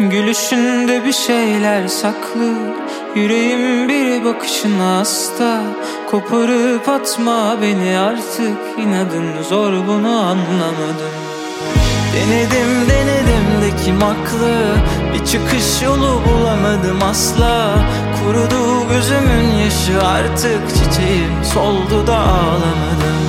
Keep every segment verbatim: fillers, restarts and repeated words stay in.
Gülüşünde bir şeyler saklı, yüreğim bir bakışına hasta. Koparıp atma beni artık, inadın zor, bunu anlamadım. Denedim denedim de kim haklı, bir çıkış yolu bulamadım asla. Kurudu gözümün yaşı, artık çiçeğim soldu da ağlamadım.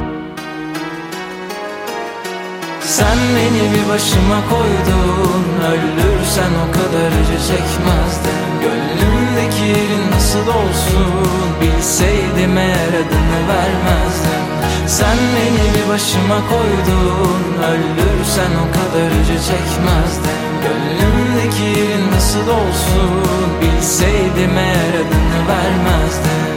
Sen beni bir başıma koydun, öldürsen o kadar acı çekmezdim. Gönlümdeki yerin nasıl olsun, bilseydim eğer adını vermezdim. Sen beni bir başıma koydun, öldürsen o kadar acı çekmezdim. Gönlümdeki yerin nasıl olsun, bilseydim eğer adını vermezdim.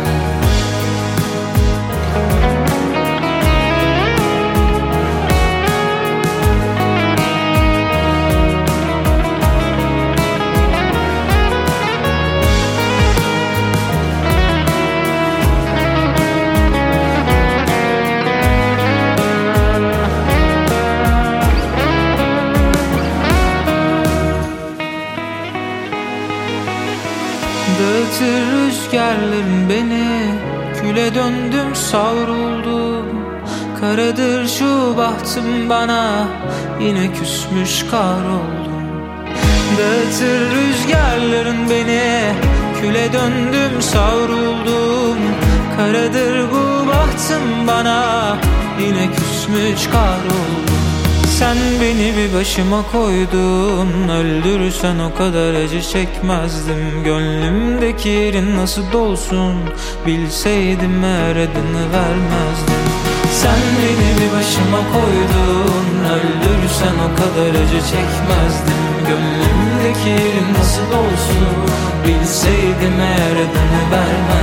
Dağıtır rüzgarların beni, küle döndüm savruldum. Karadır şu bahtım bana, yine küsmüş kahroldum. Dağıtır rüzgarların beni, küle döndüm savruldum. Karadır bu bahtım bana, yine küsmüş kahroldum. Sen beni bir başıma koydun, öldürsen o kadar acı çekmezdim. Gönlümdeki yerin nasıl dolsun, bilseydim eğer adını vermezdim. Sen beni bir başıma koydun, öldürsen o kadar acı çekmezdim. Gönlümdeki yerin nasıl dolsun, bilseydim eğer adını vermezdim.